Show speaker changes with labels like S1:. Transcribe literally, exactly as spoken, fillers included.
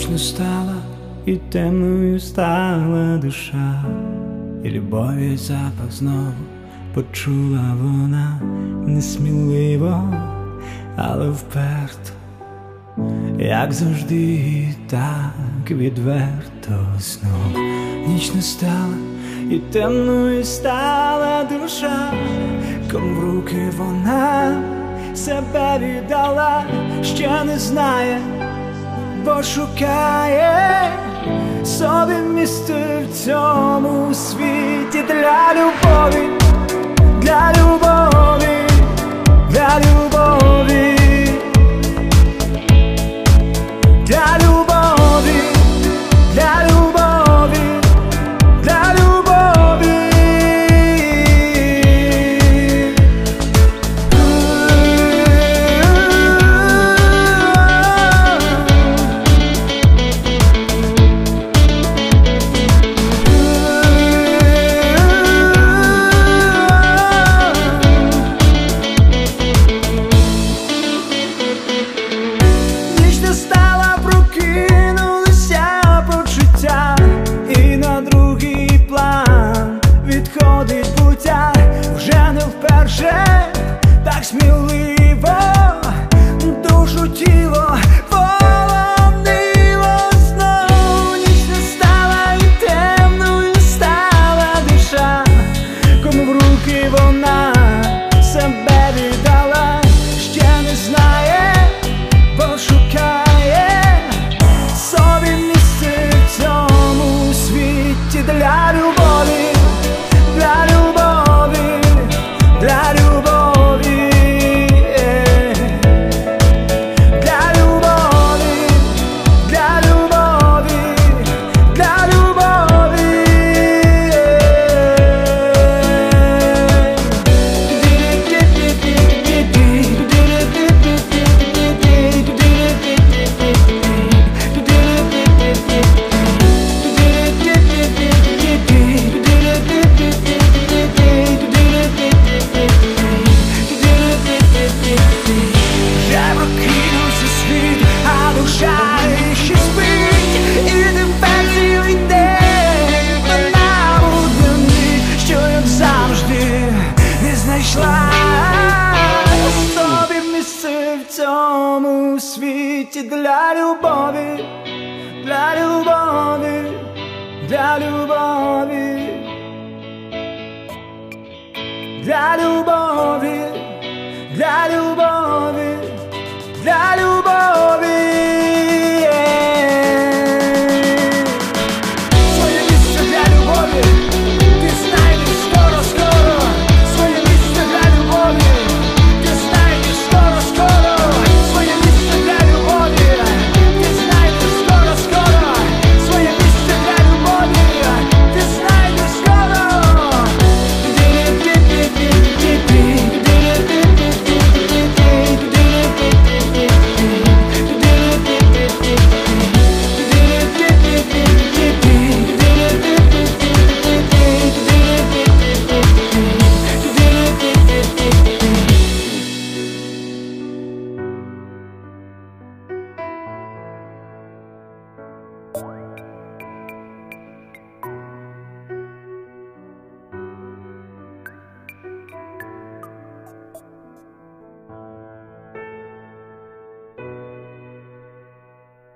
S1: Ніч настала, і темною стала душа, і любові запах знову почула вона, несміливо, але вперто, як завжди, так відверто. Знов ніч настала, і темною стала душа, кому в руки вона себе віддала, ще не знає, бо шукає собі місце в цьому світі для любові, для любові, для любові, для любові, для любові, для любові. Відходить буття вже не вперше, так сміливо душу тіло полонило. Знов ніч настала, і темною стала душа, кому в руки вона себе віддала, ще не знає, бо шукає собі місце в цьому світі для любові, для любові, для любові, для любові, для любові, для любові. В цьому світі для любові, для любові, для любові, для любові, для любові.